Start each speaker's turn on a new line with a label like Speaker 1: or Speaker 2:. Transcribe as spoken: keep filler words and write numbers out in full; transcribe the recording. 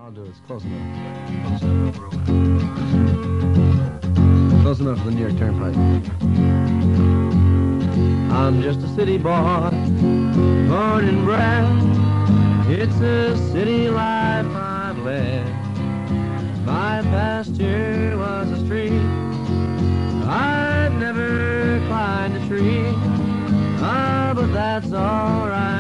Speaker 1: I'll do it. It's close enough. Close enough to the New York Turnpike. I'm just a city boy, born and bred. It's a city life I've led. My past here was a street. I've never climbed a tree. Ah, but that's all right.